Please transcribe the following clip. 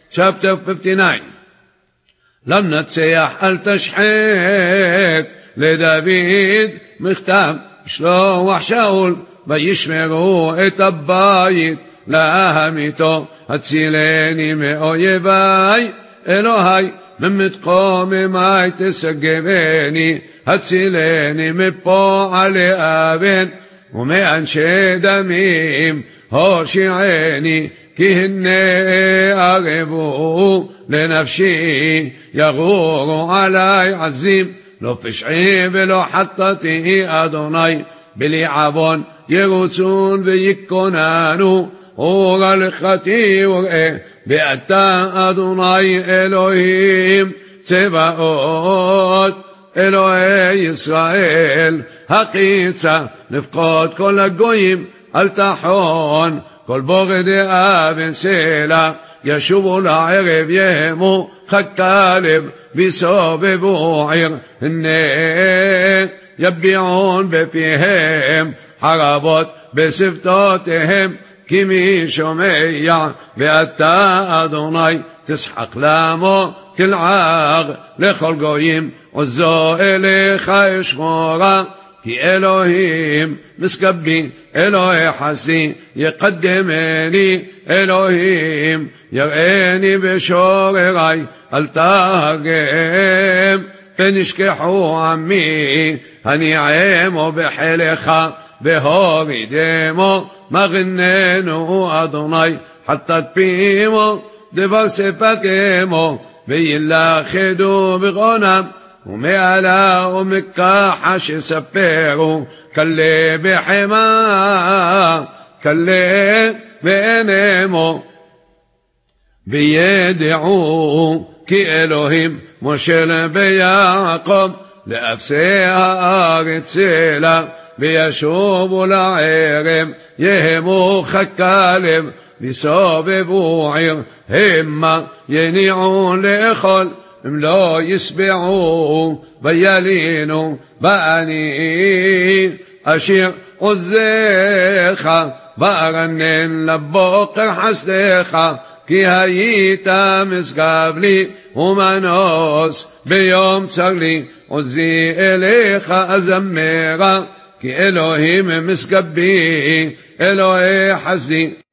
chapter 59. למנצח אל תשחק, לדוד מכתב שלוח שאול, וישמרו את הבית להמיתו, הצילני מאויבי, אלוהי ממתקוממי תסגבני, הצילני מפועלי אבן ומאנשי דמים הושיעני, כי הנה ערבו לנפשי, יגורו עלי עזים, לא פשעי ולא חטאתי אדוני, בלי עוון ירוצון ויקוננו, אורה לכתי וראה, ואתה אדוני אלוהים צבאות, אלוהי ישראל, הקיצה לפקוד כל הגויים, אל תחון כל בוגדי אבן סלע, ישובו לערב יהמו חכלב ויסובבו עיר, הנה יביעון בפיהם חרבות בשפתותיהם, כי מי שומע ואתה אדוני תשחק למו תלעג לכל גויים, עוזו אליך אשמורה, כי אלוהים מסגבי, אלוהי חסדי יקדמני, אלוהים יראני בשוררי, אל תרגם פן ישכחו עמי, הניעמו בחילך והורידמו, מגננו אדוני חטאת פימו, דבר ספקמו וילכדו בגאונם, ומעלה ומכחש יספרו, כלה בחמה כלה ואינמו, וידעו כי אלוהים מושל ביעקב, לאפסי הארץ סלע, וישובו לערב יהמו חכלב ויסובבו עיר, המה יניעו לאכול אם לא ישבעו, וילינו באני אשר עוזך, וארנן לבוקר חסדך, כי היית משגב לי ומנוס ביום צר לי, עוזי אליך אזמרה, כי אלוהים משגבי, אלוהי חסדי.